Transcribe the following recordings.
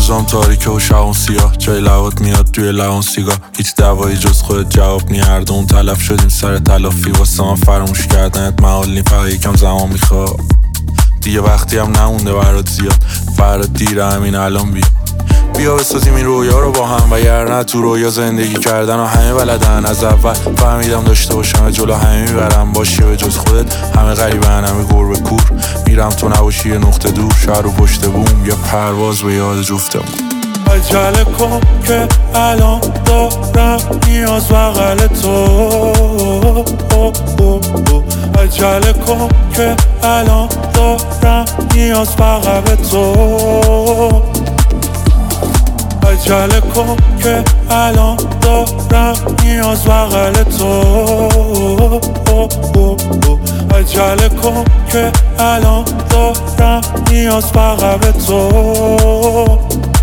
روزام تاریکه و شبم سیاه، جای لبات میاد توی لبم سیگار. هیچ دوایی جز خودت جواب نی، هر دوم تلف شدیم سر تلافی. واسه من فراموش کردنت محال نی، فقط یکم زمان میخواد. دیگه وقتی هم نمونده برات زیاد، فرات دیره همین الان بیا بسازیم این رویا رو با هم، وگرنه تو رویا زندگی کردن و همه بلدن. از اول فهمیدم داشته باشم جلو همه میبرم، باشی به جز خودت همه غریبن، همه گربه کور. میرم تو نباشی یه نقطه دور، شهر رو پشت بوم یا پرواز به یاد جفتم. عجله کن که الان دارم نیاز بغل تو. عجله کن که الان دارم نیاز بغل تو. عجله کن که الان دارم نیاز بغل تو. عجله کن که الان دارم نیاز بغل تو.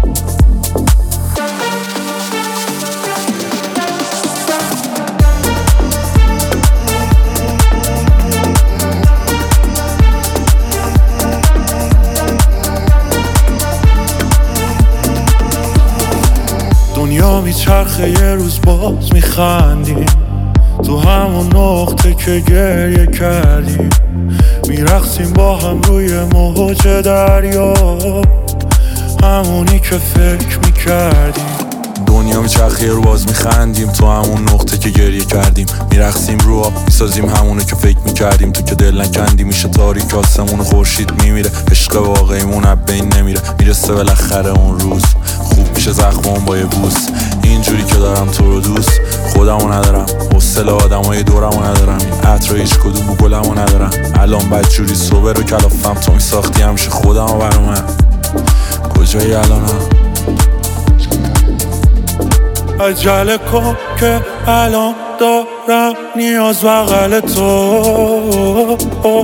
دنیا میچرخه یه روز باز میخندیم، تو همون نقطه که گریه کردیم. میرقصیم با هم روی موج دریا، همونی که فکر میکردیم. دنیا میچرخه یه رو باز میخندیم، تو همون نقطه که گریه کردیم. میرقصیم رو آب میسازیم همونه که فکر میکردیم. تو که دل نکندی میشه تاریک آسمون، خورشید میمیره، عشق واقعیمون از بین نمیره. میرسه بالاخره اون روز، خوب میشه زخمام با یه بوس. اینجوری که دارم تو رو دوست، خودمو ندارم، حوصله آدمای دورمو ندارم. این عطر هیچ کدوم بو گلمو ندارم. الان بدجوری صبح رو کلافم، تو میساختی همیشه خودمو برا من. کجایی الانم؟ عجله کن که الان دارم نیاز بغل تو.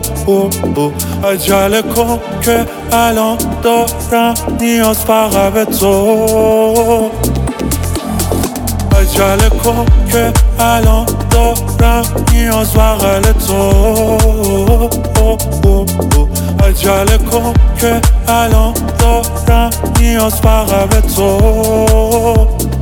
عجله کن که الان دارم نیاز بغل تو. عجله کن که الان دارم نیاز بغل تو. عجله کن که الان دارم نیاز بغل تو.